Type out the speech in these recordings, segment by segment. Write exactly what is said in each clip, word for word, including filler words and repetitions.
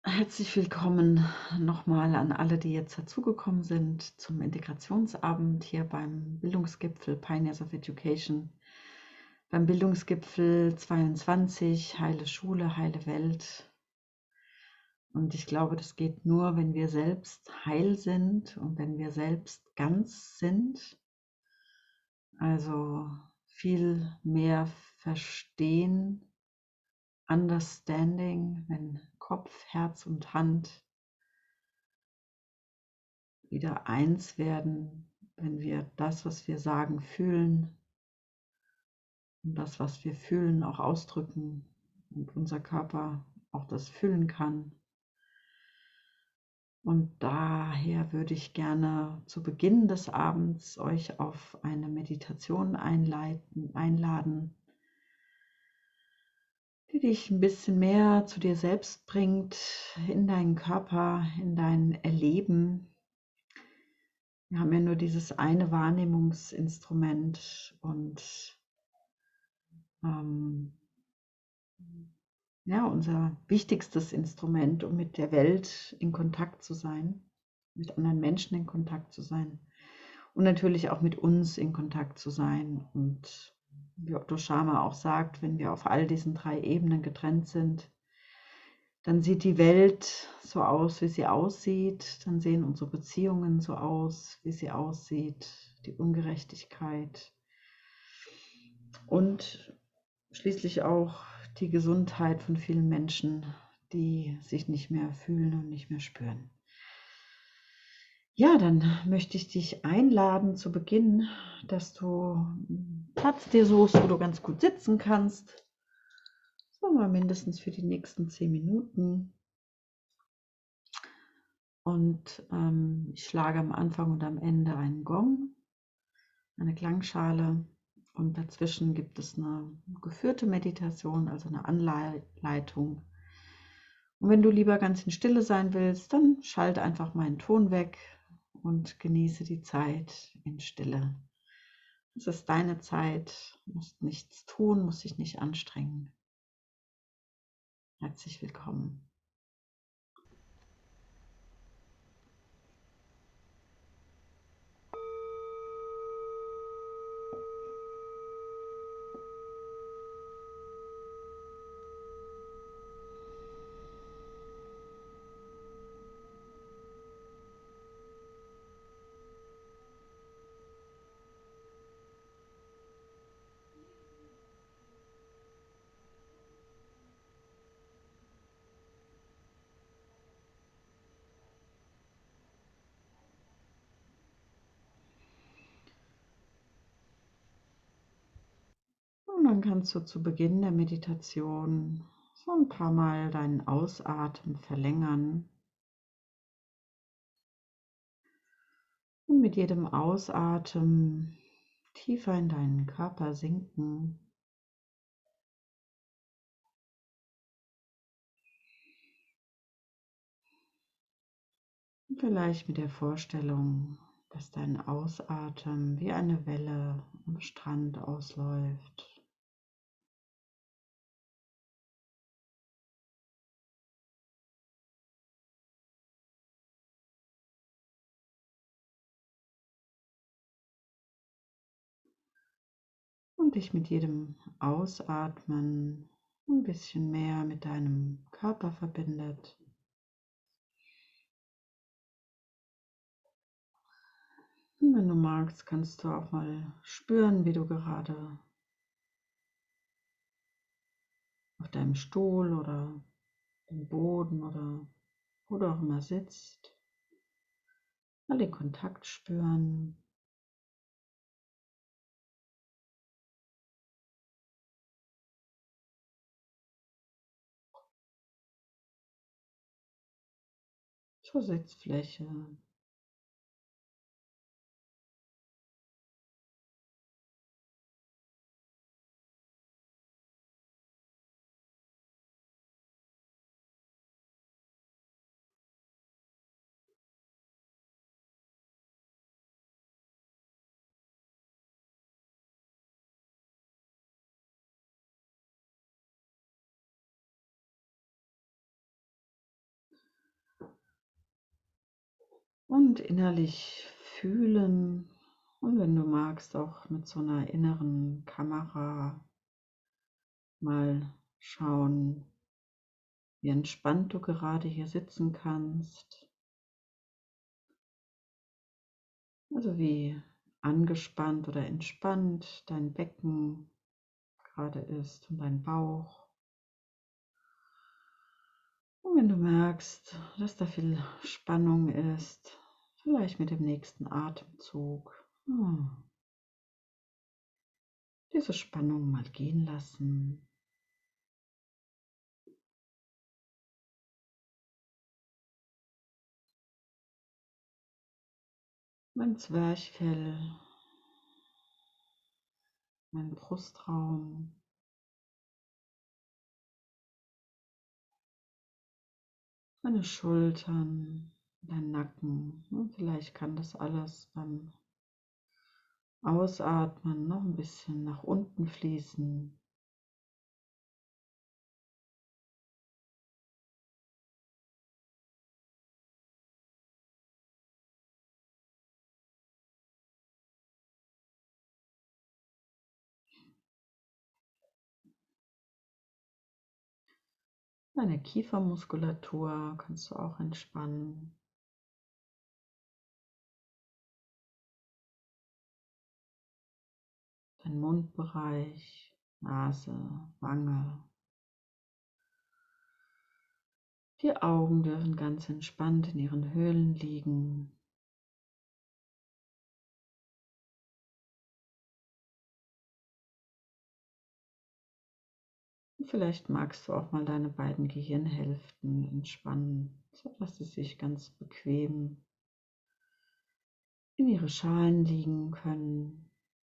Herzlich willkommen nochmal an alle, die jetzt dazugekommen sind zum Integrationsabend hier beim Bildungsgipfel Pioneers of Education, beim Bildungsgipfel zweiundzwanzig, Heile Schule, heile Welt. Und ich glaube, das geht nur, wenn wir selbst heil sind und wenn wir selbst ganz sind, also viel mehr verstehen, Understanding, wenn Kopf, Herz und Hand wieder eins werden, wenn wir das, was wir sagen, fühlen und das, was wir fühlen, auch ausdrücken und unser Körper auch das fühlen kann. Und daher würde ich gerne zu Beginn des Abends euch auf eine Meditation einleiten, einladen, die dich ein bisschen mehr zu dir selbst bringt, in deinen Körper, in dein Erleben. Wir haben ja nur dieses eine Wahrnehmungsinstrument und ähm, ja, unser wichtigstes Instrument, um mit der Welt in Kontakt zu sein, mit anderen Menschen in Kontakt zu sein und natürlich auch mit uns in Kontakt zu sein. Und wie Otto Schama auch sagt, wenn wir auf all diesen drei Ebenen getrennt sind, dann sieht die Welt so aus, wie sie aussieht, dann sehen unsere Beziehungen so aus, wie sie aussieht, die Ungerechtigkeit und schließlich auch die Gesundheit von vielen Menschen, die sich nicht mehr fühlen und nicht mehr spüren. Ja, dann möchte ich dich einladen zu Beginn, dass du einen Platz dir suchst, wo du ganz gut sitzen kannst. Sagen wir mindestens für die nächsten zehn Minuten. Und ähm, ich schlage am Anfang und am Ende einen Gong, eine Klangschale. Und dazwischen gibt es eine geführte Meditation, also eine Anleitung. Und wenn du lieber ganz in Stille sein willst, dann schalte einfach meinen Ton weg und genieße die Zeit in Stille. Es ist deine Zeit, du musst nichts tun, musst dich nicht anstrengen. Herzlich willkommen. Und dann kannst du zu Beginn der Meditation so ein paar Mal deinen Ausatmen verlängern. Und mit jedem Ausatmen tiefer in deinen Körper sinken. Und vielleicht mit der Vorstellung, dass dein Ausatmen wie eine Welle am Strand ausläuft. Und dich mit jedem Ausatmen ein bisschen mehr mit deinem Körper verbindet. Und wenn du magst, kannst du auch mal spüren, wie du gerade auf deinem Stuhl oder dem Boden oder wo du auch immer sitzt, mal den Kontakt spüren. Zur Sitzfläche. und innerlich fühlen. Und wenn du magst, auch mit so einer inneren Kamera mal schauen, wie entspannt du gerade hier sitzen kannst. Also wie angespannt oder entspannt dein Becken gerade ist und dein Bauch. Und wenn du merkst, dass da viel Spannung ist, vielleicht mit dem nächsten Atemzug, hm, diese Spannung mal gehen lassen. Mein Zwerchfell, mein Brustraum, meine Schultern, dein Nacken. Und vielleicht kann das alles beim Ausatmen noch ein bisschen nach unten fließen. Deine Kiefermuskulatur kannst du auch entspannen. Dein Mundbereich, Nase, Wange. Die Augen dürfen ganz entspannt in ihren Höhlen liegen. Und vielleicht magst du auch mal deine beiden Gehirnhälften entspannen, sodass sie sich ganz bequem in ihre Schalen liegen können.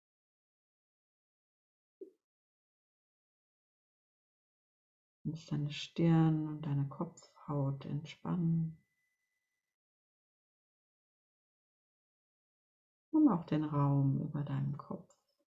Und deine Stirn und deine Kopfhaut entspannen. Und auch den Raum über deinem Kopf.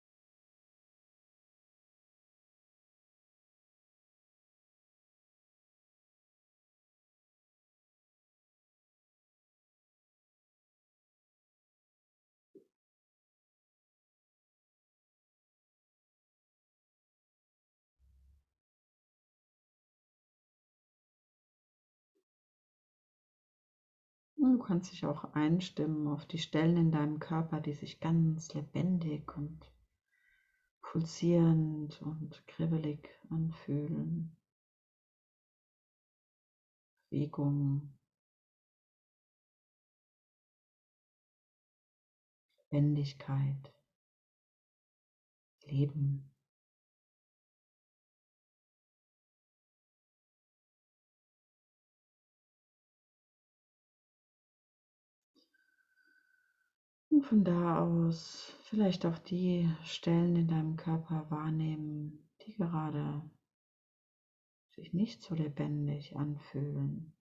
Und du kannst dich auch einstimmen auf die Stellen in deinem Körper, die sich ganz lebendig und pulsierend und kribbelig anfühlen. Bewegung, Lebendigkeit, Leben. Und von da aus vielleicht auch die Stellen in deinem Körper wahrnehmen, die gerade sich nicht so lebendig anfühlen.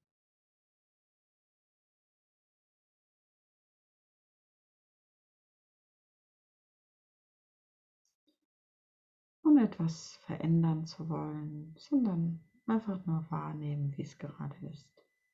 Ohne etwas verändern zu wollen, sondern einfach nur wahrnehmen, wie es gerade ist.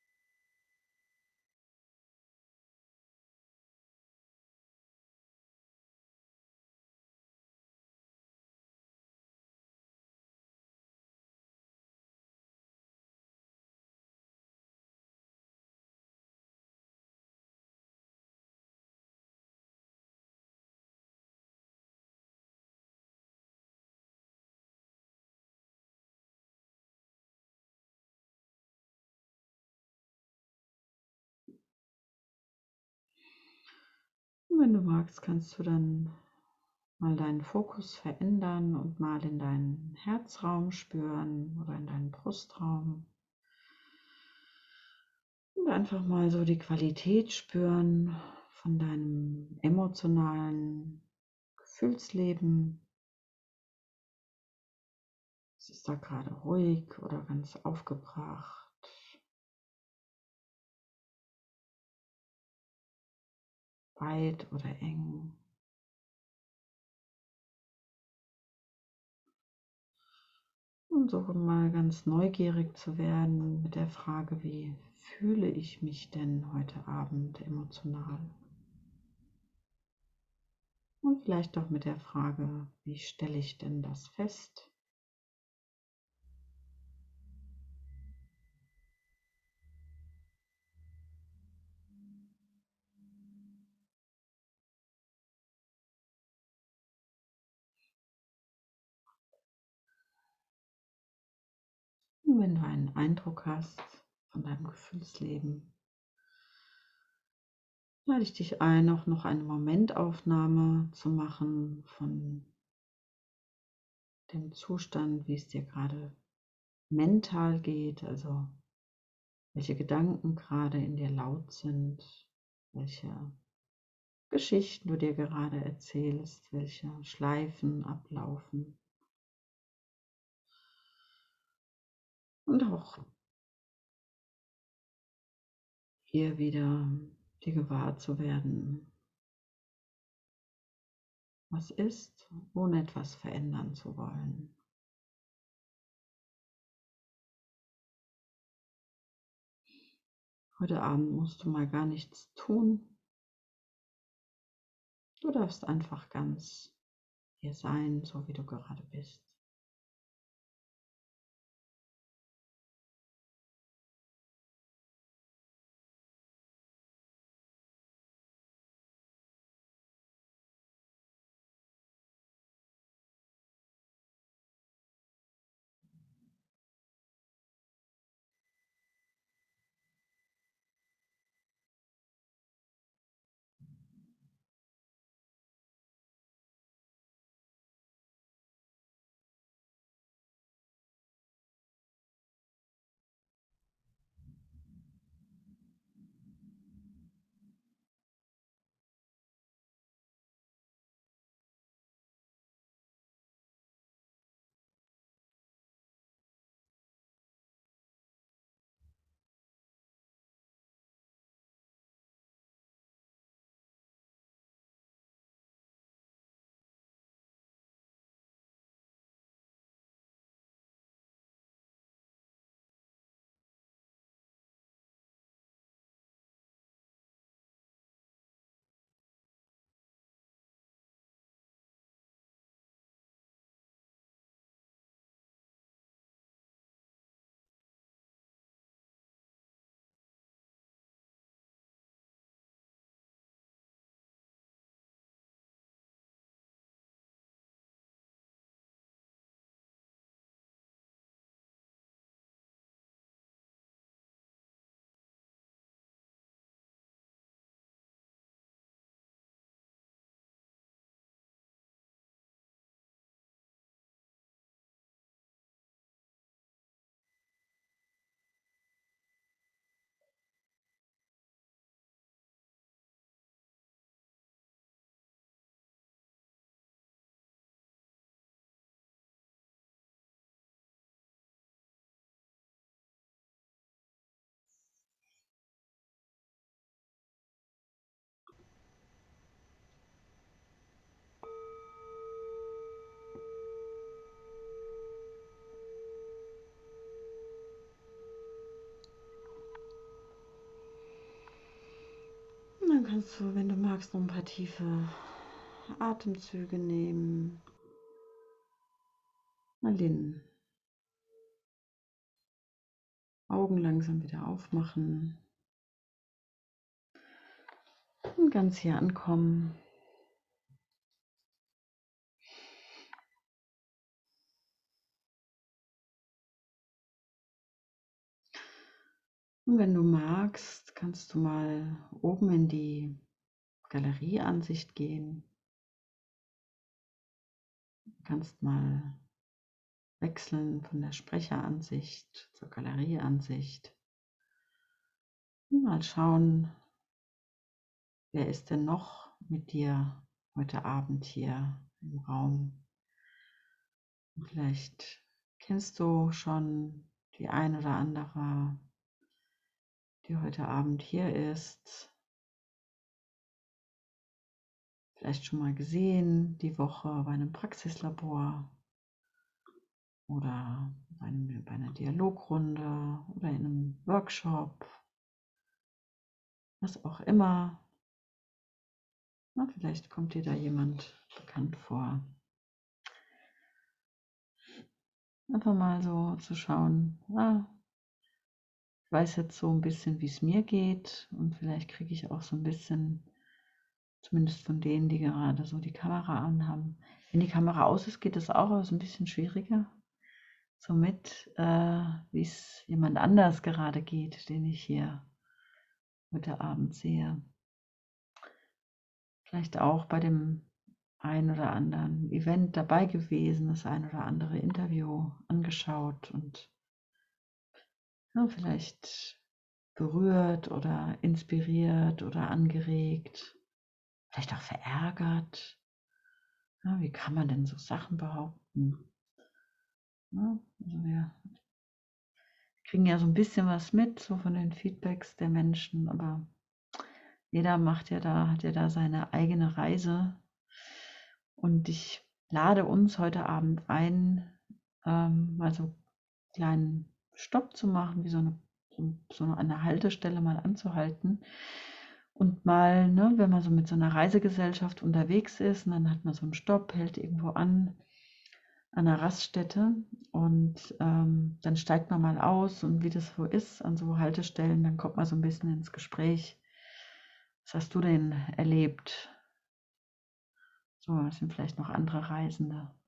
Und wenn du magst, kannst du dann mal deinen Fokus verändern und mal in deinen Herzraum spüren oder in deinen Brustraum. Und einfach mal so die Qualität spüren von deinem emotionalen Gefühlsleben. Es ist da gerade ruhig oder ganz aufgebracht, weit oder eng. Und so mal ganz neugierig zu werden mit der Frage, wie fühle ich mich denn heute Abend emotional? Und vielleicht auch mit der Frage, wie stelle ich denn das fest? Und wenn du einen Eindruck hast von deinem Gefühlsleben, lade ich dich ein, auch noch eine Momentaufnahme zu machen von dem Zustand, wie es dir gerade mental geht, also welche Gedanken gerade in dir laut sind, welche Geschichten du dir gerade erzählst, welche Schleifen ablaufen. Und auch hier wieder dir gewahr zu werden, was ist, ohne etwas verändern zu wollen. Heute Abend musst du mal gar nichts tun. Du darfst einfach ganz hier sein, so wie du gerade bist. Und dann kannst du, wenn du magst, noch ein paar tiefe Atemzüge nehmen. Mal den Augen langsam wieder aufmachen und ganz hier ankommen. Und wenn du magst, kannst du mal oben in die Galerieansicht gehen. Du kannst mal wechseln von der Sprecheransicht zur Galerieansicht. Und mal schauen, wer ist denn noch mit dir heute Abend hier im Raum. Und vielleicht kennst du schon die ein oder andere, die heute Abend hier ist. Vielleicht schon mal gesehen, die Woche bei einem Praxislabor oder bei, einem, bei einer Dialogrunde oder in einem Workshop was auch immer. Na, vielleicht kommt dir da jemand bekannt vor. Einfach mal so zu schauen, ah, ich weiß jetzt so ein bisschen, wie es mir geht und vielleicht kriege ich auch so ein bisschen, zumindest von denen, die gerade so die Kamera anhaben. Wenn die Kamera aus ist, geht es auch, aber es ist ein bisschen schwieriger. Somit, äh, wie es jemand anders gerade geht, den ich hier heute Abend sehe. Vielleicht auch bei dem ein oder anderen Event dabei gewesen, das ein oder andere Interview angeschaut und ja, vielleicht berührt oder inspiriert oder angeregt, vielleicht auch verärgert. Ja, wie kann man denn so Sachen behaupten? Ja, also wir kriegen ja so ein bisschen was mit, so von den Feedbacks der Menschen, aber jeder macht ja da, hat ja da seine eigene Reise. Und ich lade uns heute Abend ein, ähm, mal so einen kleinen Stopp zu machen, wie so eine, so, so eine Haltestelle mal anzuhalten. Und mal, ne, wenn man so mit so einer Reisegesellschaft unterwegs ist, und dann hat man so einen Stopp, hält irgendwo an, an einer Raststätte und ähm, dann steigt man mal aus und wie das so ist an so Haltestellen, dann kommt man so ein bisschen ins Gespräch. Was hast du denn erlebt? So, das sind vielleicht noch andere Reisende.